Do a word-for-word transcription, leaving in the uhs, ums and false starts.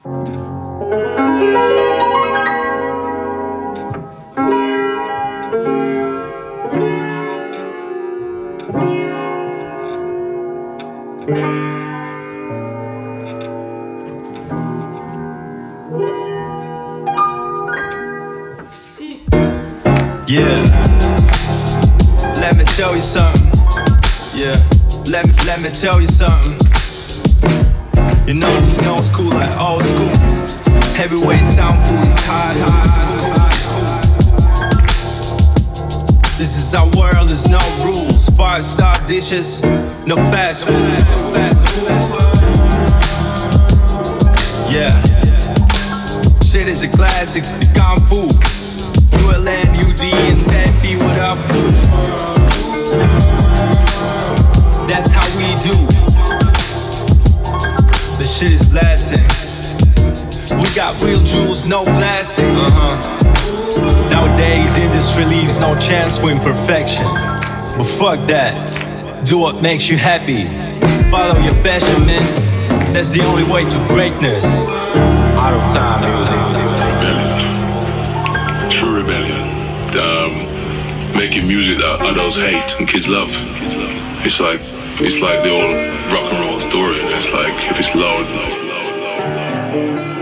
Yeah, let me tell you something. Yeah, let me, let me tell you something. You know it's no school like old school. Heavyweight sound food is hard, hard, hard. This is our world, there's no rules. Five star dishes, no fast food. Yeah, shit is a classic, the Kung Fu. U L N, U D, and ten feet without food. That's how we do. The shit is blasting. We got real jewels, no blasting. Uh-huh. Nowadays, industry leaves no chance for imperfection. But fuck that. Do what makes you happy. Follow your passion, man. That's the only way to greatness. Out of time music. True rebellion. Um, making music that adults hate and kids love. It's like it's like the old rock and roll story. It's like if it's loud, loud, loud, loud, loud.